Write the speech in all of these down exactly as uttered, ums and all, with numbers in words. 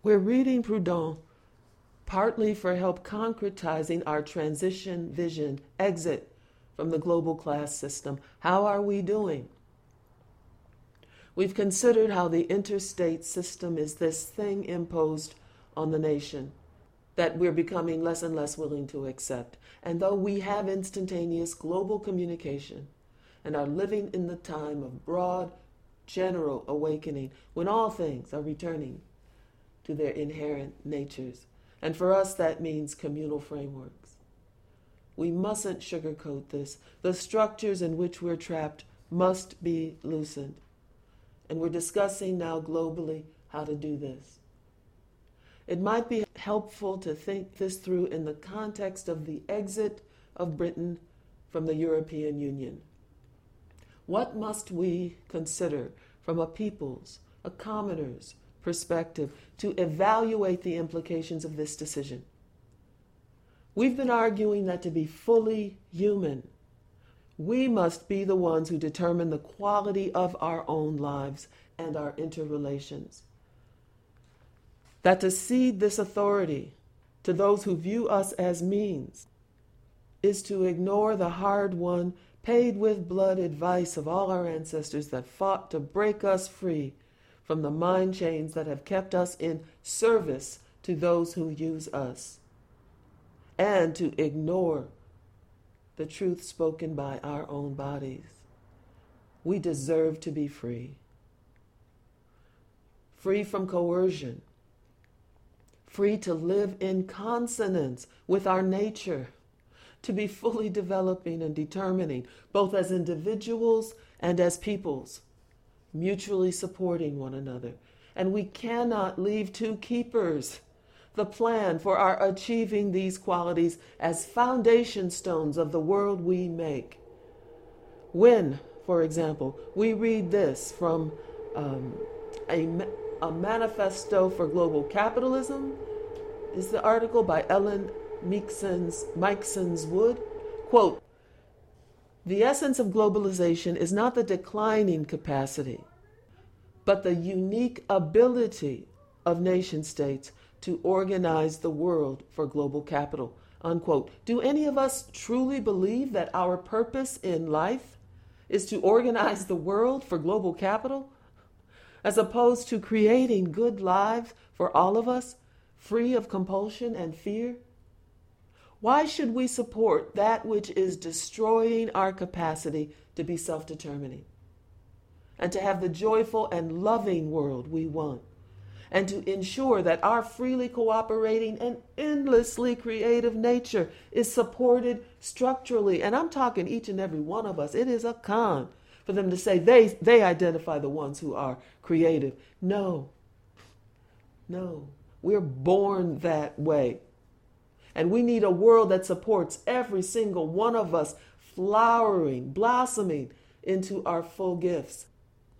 We're reading Proudhon partly for help concretizing our transition vision, exit from the global class system. How are we doing? We've considered how the interstate system is this thing imposed on the nation that we're becoming less and less willing to accept. And though we have instantaneous global communication and are living in the time of broad, general awakening, when all things are returning to their inherent natures, and for us that means communal frameworks, we mustn't sugarcoat this. The structures in which we're trapped must be loosened. And we're discussing now globally how to do this. It might be helpful to think this through in the context of the exit of Britain from the European Union. What must we consider from a people's, a commoner's perspective to evaluate the implications of this decision? We've been arguing that to be fully human, we must be the ones who determine the quality of our own lives and our interrelations. That to cede this authority to those who view us as means is to ignore the hard-won, paid with blood advice of all our ancestors that fought to break us free from the mind chains that have kept us in service to those who use us, and to ignore the truth spoken by our own bodies. We deserve to be free. Free from coercion. Free to live in consonance with our nature. To be fully developing and determining, both as individuals and as peoples, mutually supporting one another. And we cannot leave to keepers the plan for our achieving these qualities as foundation stones of the world we make. When, for example, we read this from um, a, a Manifesto for Global Capitalism, is the article by Ellen Meiksins, Meiksins Wood, quote, "The essence of globalization is not the declining capacity, but the unique ability of nation states to organize the world for global capital," unquote. Do any of us truly believe that our purpose in life is to organize the world for global capital, as opposed to creating good lives for all of us, free of compulsion and fear? Why should we support that which is destroying our capacity to be self-determining and to have the joyful and loving world we want, and to ensure that our freely cooperating and endlessly creative nature is supported structurally? And I'm talking each and every one of us. It is a con for them to say they, they identify the ones who are creative. No, no, we're born that way. And we need a world that supports every single one of us flowering, blossoming into our full gifts.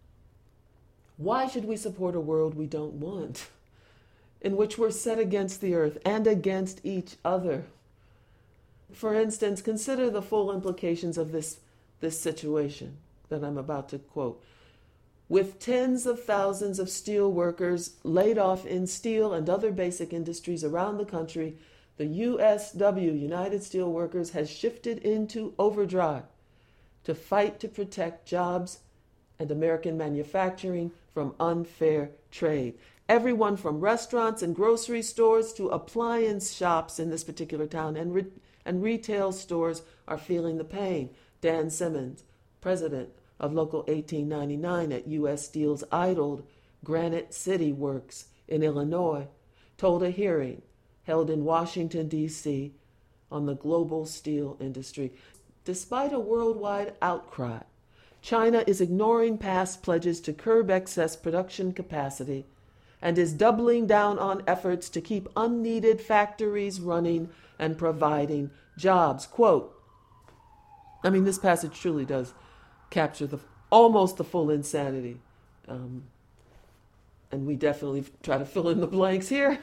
Why should we support a world we don't want, in which we're set against the earth and against each other? For instance, consider the full implications of this, this situation that I'm about to quote. With tens of thousands of steel workers laid off in steel and other basic industries around the country, the U S W, United Steelworkers, has shifted into overdrive to fight to protect jobs and American manufacturing from unfair trade. Everyone from restaurants and grocery stores to appliance shops in this particular town and, re- and retail stores are feeling the pain. Dan Simmons, president of Local eighteen ninety-nine at U S Steel's idled Granite City Works in Illinois, told a hearing held in Washington, D C on the global steel industry. Despite a worldwide outcry, China is ignoring past pledges to curb excess production capacity and is doubling down on efforts to keep unneeded factories running and providing jobs. Quote, I mean, this passage truly does capture the almost the full insanity. Um, and we definitely try to fill in the blanks here.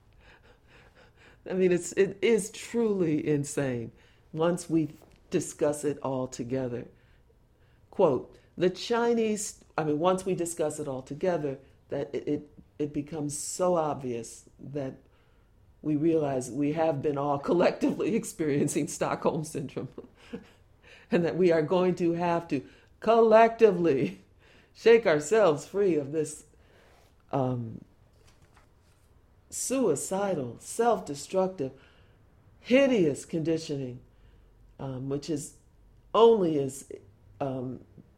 I mean, it's, it is truly insane once we discuss it all together. Quote, the Chinese, I mean, once we discuss it all together, that it, it, it becomes so obvious that we realize we have been all collectively experiencing Stockholm Syndrome and that we are going to have to collectively shake ourselves free of this um, suicidal, self-destructive, hideous conditioning, um, which is only as um,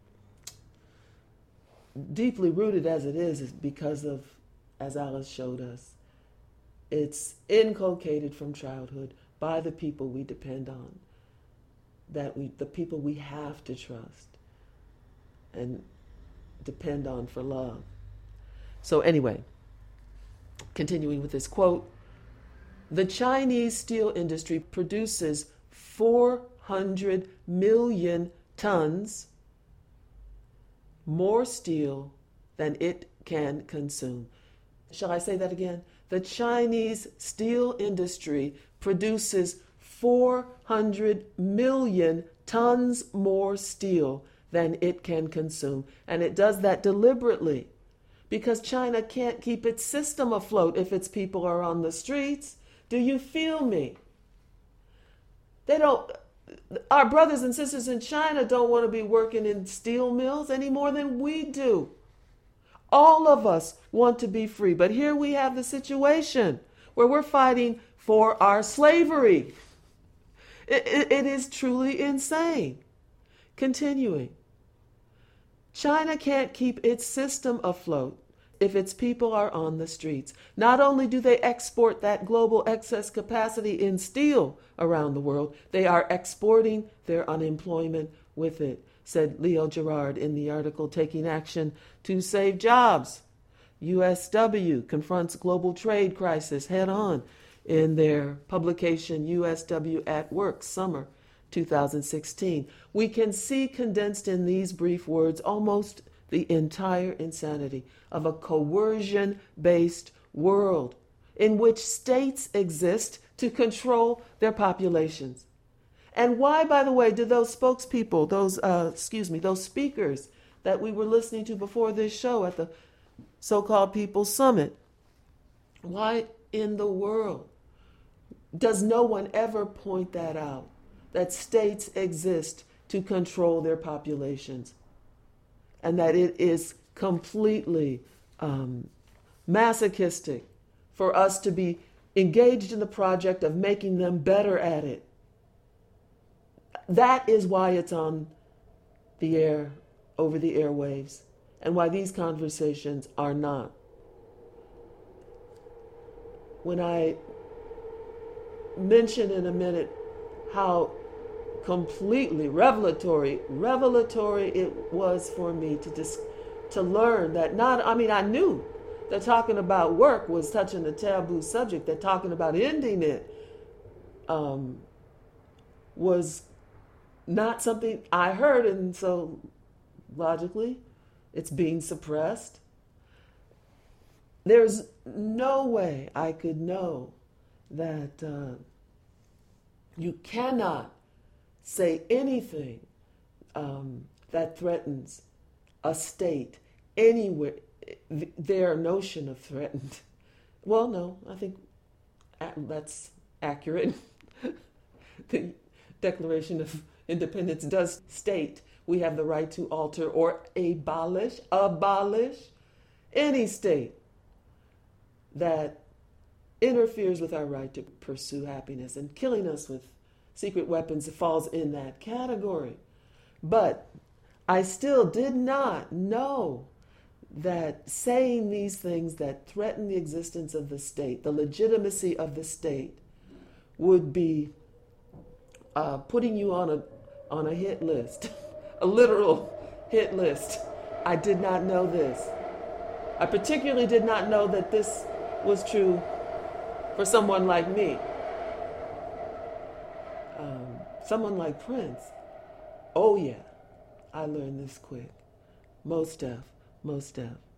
deeply rooted as it is, is because of, as Alice showed us, it's inculcated from childhood by the people we depend on, that we, the people we have to trust and depend on for love. So anyway, continuing with this quote, the Chinese steel industry produces four hundred million tons more steel than it can consume. Shall I say that again? The Chinese steel industry produces four hundred million tons more steel than it can consume. And it does that deliberately because China can't keep its system afloat if its people are on the streets. Do you feel me? They don't, our brothers and sisters in China don't want to be working in steel mills any more than we do. All of us want to be free, but here we have the situation where we're fighting for our slavery. It, it, it is truly insane. Continuing. China can't keep its system afloat if its people are on the streets. Not only do they export that global excess capacity in steel around the world, they are exporting their unemployment with it, said Leo Gerard in the article Taking Action to Save Jobs. U S W confronts global trade crisis head on in their publication U S W at Work, summer two thousand sixteen. We can see condensed in these brief words almost the entire insanity of a coercion-based world in which states exist to control their populations. And why, by the way, do those spokespeople, those, uh, excuse me, those speakers that we were listening to before this show at the so-called People's Summit, why in the world does no one ever point that out, that states exist to control their populations and that it is completely um, masochistic for us to be engaged in the project of making them better at it? That is why it's on the air, over the airwaves, and why these conversations are not. When I mention in a minute how completely revelatory, revelatory it was for me to dis- to learn that not, I mean, I knew that talking about work was touching a taboo subject, that talking about ending it um, was not something I heard, and so logically it's being suppressed. There's no way I could know that uh, you cannot say anything um, that threatens a state anywhere, their notion of threatened. Well, no, I think that's accurate. The Declaration of Independence does state we have the right to alter or abolish, abolish any state that interferes with our right to pursue happiness, and killing us with secret weapons falls in that category. But I still did not know that saying these things that threaten the existence of the state, the legitimacy of the state, would be uh, putting you on a on a hit list, a literal hit list. I did not know this. I particularly did not know that this was true for someone like me. Um, someone like Prince. Oh yeah, I learned this quick. Most deaf, most deaf.